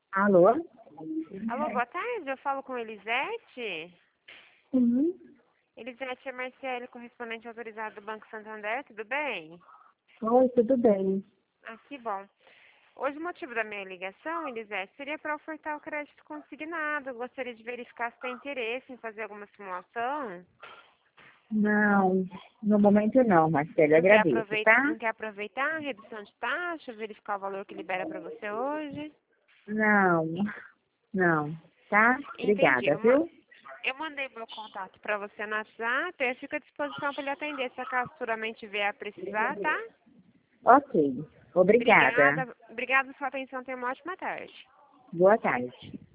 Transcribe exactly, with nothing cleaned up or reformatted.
Alô? Alô, boa tarde, eu falo com Elisete. Sim. Elisete é Marcele, correspondente autorizado do Banco Santander, tudo bem? Oi, tudo bem? Ah, que bom. Hoje o motivo da minha ligação, Elisete, seria para ofertar o crédito consignado. Eu gostaria de verificar se tem interesse em fazer alguma simulação. Não, no momento não, Marcelo, Não quer agradeço, aproveitar, tá? não quer aproveitar a redução de taxa, verificar o valor que libera para você hoje? Não, não, tá? Entendi. Obrigada, Eu, ma- viu? eu mandei meu contato para você no WhatsApp, eu fico à disposição para lhe atender se acaso futuramente vier a precisar, tá? Ok, obrigada. Obrigada, obrigada pela sua atenção. Tenha uma ótima tarde. Boa tarde.